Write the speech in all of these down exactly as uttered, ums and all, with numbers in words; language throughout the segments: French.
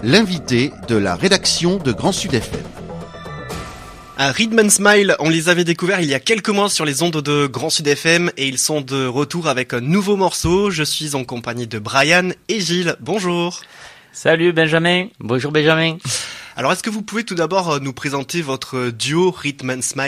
l'invité de la rédaction de Grand Sud F M. À Rhythm and Smile, on les avait découverts il y a quelques mois sur les ondes de Grand Sud F M et ils sont de retour avec un nouveau morceau. Je suis en compagnie de Brian et Gilles. Bonjour. Salut Benjamin. Bonjour Benjamin. Alors est-ce que vous pouvez tout d'abord nous présenter votre duo Rhythm and Smile ?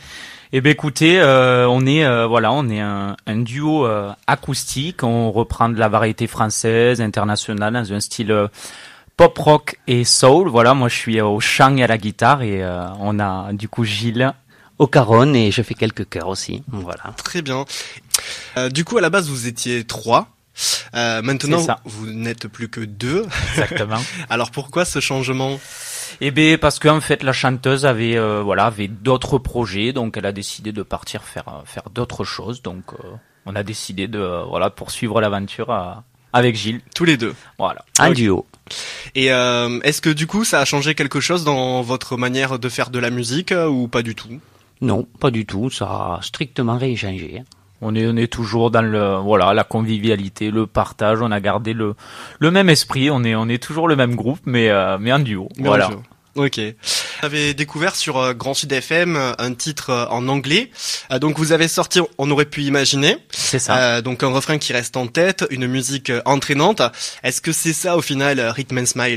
Eh bien écoutez, euh, on est euh, voilà, on est un, un duo euh, acoustique. On reprend de la variété française, internationale, dans un style euh, pop rock et soul. Voilà, moi je suis au chant et à la guitare et euh, on a du coup Gilles au caron et je fais quelques chœurs aussi. Voilà. Très bien. Euh, du coup à la base vous étiez trois. Euh, maintenant vous n'êtes plus que deux. Exactement. Alors pourquoi ce changement ? Eh bien parce qu'en fait la chanteuse avait euh, voilà avait d'autres projets, donc elle a décidé de partir faire faire d'autres choses. Donc euh, on a décidé de euh, voilà poursuivre l'aventure euh, avec Gilles. Tous les deux. Voilà. Un okay. duo. Et euh, est-ce que du coup ça a changé quelque chose dans votre manière de faire de la musique euh, ou pas du tout ? Non, pas du tout. Ça a strictement rien changé. On est, on est toujours dans le, voilà, la convivialité, le partage. On a gardé le, le même esprit. On est, on est toujours le même groupe, mais, euh, mais en duo. Mais voilà. En duo. Ok. Vous avez découvert sur euh, Grand Sud F M un titre euh, en anglais. Euh, donc vous avez sorti On aurait pu imaginer. C'est ça. Euh, donc un refrain qui reste en tête, une musique euh, entraînante. Est-ce que c'est ça au final, Rhythm and Smile ?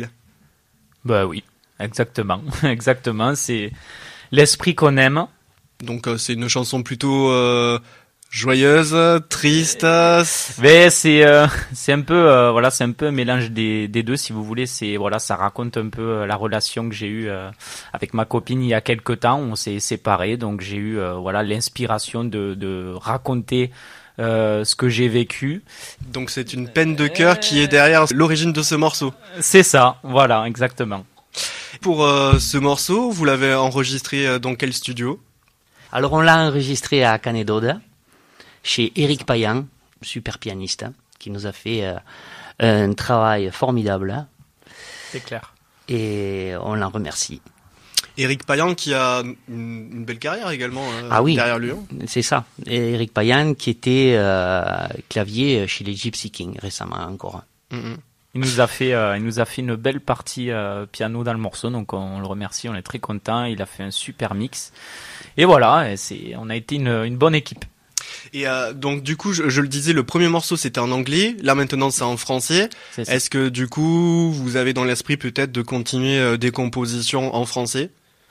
Bah oui, exactement, exactement. C'est l'esprit qu'on aime. Donc euh, c'est une chanson plutôt euh, joyeuse, triste. Mais c'est euh, c'est un peu euh, voilà, c'est un peu un mélange des des deux si vous voulez. C'est voilà, ça raconte un peu euh, la relation que j'ai eue euh, avec ma copine il y a quelque temps. On s'est séparés, donc j'ai eu euh, voilà l'inspiration de de raconter euh, ce que j'ai vécu. Donc c'est une peine de cœur qui est derrière l'origine de ce morceau. C'est ça, voilà, exactement. Pour euh, ce morceau, vous l'avez enregistré dans quel studio ? Alors on l'a enregistré à Canet-d'Aude, chez Eric Payan, super pianiste, qui nous a fait euh, un travail formidable. C'est clair. Et on l'en remercie. Eric Payan qui a une, une belle carrière également euh, ah oui, derrière lui. C'est ça. Et Eric Payan qui était euh, clavier chez les Gypsy Kings récemment encore. Mm-hmm. Il nous a fait, euh, il nous a fait une belle partie euh, piano dans le morceau, donc on, on le remercie, on est très content. Il a fait un super mix. Et voilà, et c'est, on a été une, une bonne équipe. Et euh, donc du coup, je, je le disais, le premier morceau c'était en anglais, là maintenant c'est en français. C'est Est-ce que du coup, vous avez dans l'esprit peut-être de continuer euh, des compositions en français ?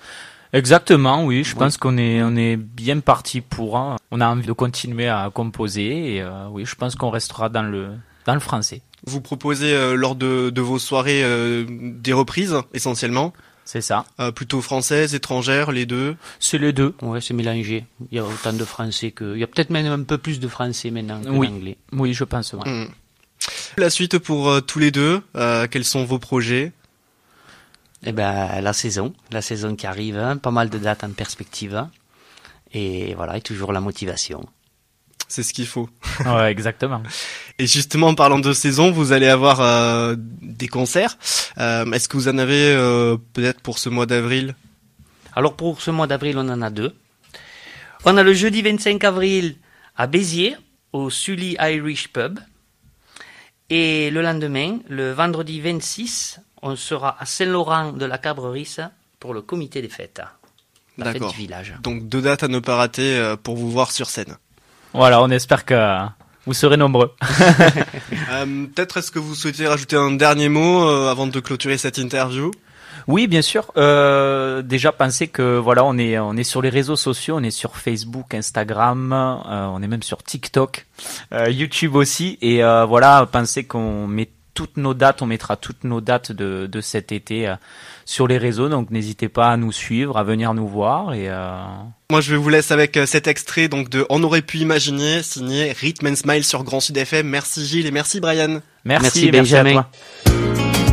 Exactement, oui. Je oui. pense qu'on est, on est bien parti pour. Hein. On a envie de continuer à composer, et euh, oui, je pense qu'on restera dans le, dans le français. Vous proposez euh, lors de, de vos soirées euh, des reprises essentiellement ? C'est ça. Euh, plutôt françaises, étrangères, les deux ? C'est les deux. Ouais, c'est mélangé. Il y a autant de français que... Il y a peut-être même un peu plus de français maintenant que oui. d'anglais. Oui, je pense. Ouais. Mmh. La suite pour euh, tous les deux, euh, quels sont vos projets ? Eh ben, la saison. La saison qui arrive, hein, pas mal de dates en perspective. Hein, et voilà, et toujours la motivation. C'est ce qu'il faut. Ouais, exactement. Et justement, en parlant de saison, vous allez avoir euh, des concerts. Euh, est-ce que vous en avez euh, peut-être pour ce mois d'avril ? Alors pour ce mois d'avril, on en a deux. On a le jeudi vingt-cinq avril à Béziers, au Sully Irish Pub. Et le lendemain, le vendredi vingt-six, on sera à Saint-Laurent de la Cabrerie pour le comité des fêtes. La D'accord. fête du village. Donc deux dates à ne pas rater euh, pour vous voir sur scène. Voilà, on espère que vous serez nombreux. euh, peut-être est-ce que vous souhaitez rajouter un dernier mot euh, avant de clôturer cette interview ? Oui, bien sûr. Euh, déjà, pensez que voilà, on est on est sur les réseaux sociaux, on est sur Facebook, Instagram, euh, on est même sur TikTok, euh, YouTube aussi. Et euh, voilà, pensez qu'on met toutes nos dates, on mettra toutes nos dates de de cet été euh, sur les réseaux. Donc n'hésitez pas à nous suivre, à venir nous voir et. Euh... Moi, je vous laisse avec cet extrait donc de On aurait pu imaginer, signé Rhythm and Smile sur Grand Sud F M. Merci Gilles et merci Brian. Merci, merci Benjamin. Merci à toi.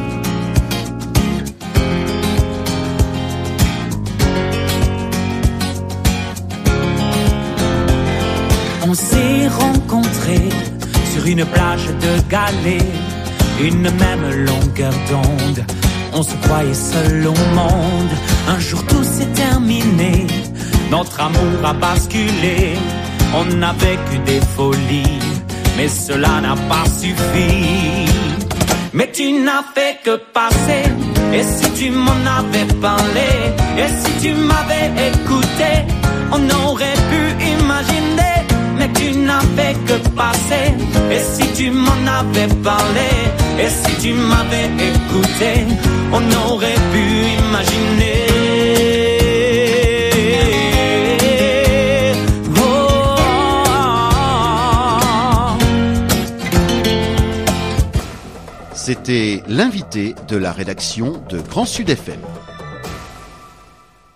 On s'est rencontrés sur une plage de galets, une même longueur d'onde. On se croyait seul au monde. Un jour tout s'est terminé, notre amour a basculé. On a vécu des folies, mais cela n'a pas suffi. mais tu n'as fait que passer. Et si tu m'en avais parlé, et si tu m'avais écouté, on aurait pu imaginer, mais tu n'as fait que passer. Et si tu m'en avais parlé, et si tu m'avais écouté, on aurait pu imaginer. C'était l'invité de la rédaction de Grand Sud F M.